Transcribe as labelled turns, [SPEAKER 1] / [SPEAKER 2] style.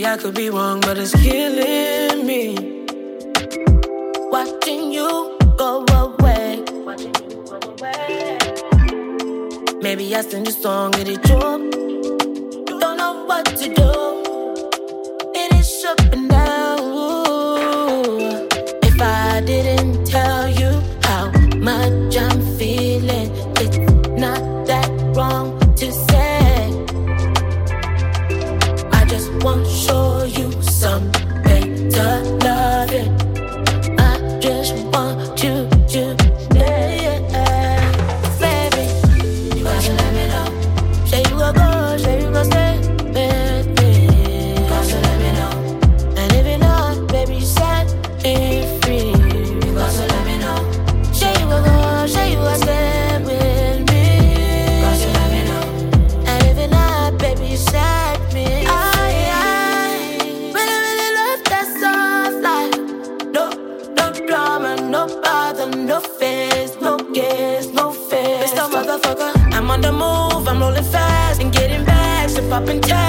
[SPEAKER 1] I could be wrong, but it's killing me. Watching you go away. Maybe I sing this song and it drunk. Don't know what to do. It is up and down. If I didn't tell you how much I'm feeling, it's not that wrong to say. I just want to show you some better loving. I just want you to stay, baby. You gotta let me know. Say you gon' go, say you gon' stay with me. You gotta let me know. And if you're not, baby, set me free. You gotta let me know. Say you gon' go, say you gon' stay with me. You gotta let me know. And if you're not, baby, set me free. I really love that soft life. No drama, no bother, no fears, no cares, no fears. Mr. Motherfucker, I'm on the move, I'm rolling fast and getting back, so poppin' tags.